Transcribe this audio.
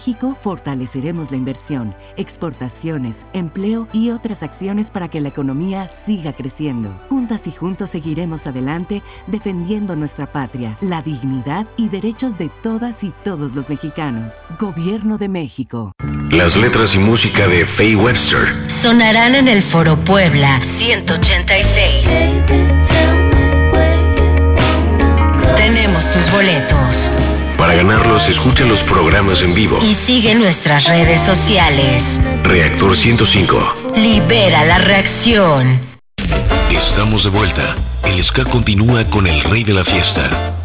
México fortaleceremos la inversión, exportaciones, empleo y otras acciones para que la economía siga creciendo. Juntas y juntos seguiremos adelante defendiendo nuestra patria, la dignidad y derechos de todas y todos los mexicanos. Gobierno de México. Las letras y música de Faye Webster sonarán en el Foro Puebla 186. Tenemos tus boletos. Para ganarlos, escucha los programas en vivo y sigue nuestras redes sociales. Reactor 105. Libera la reacción. Estamos de vuelta. El ska continúa con el rey de la fiesta.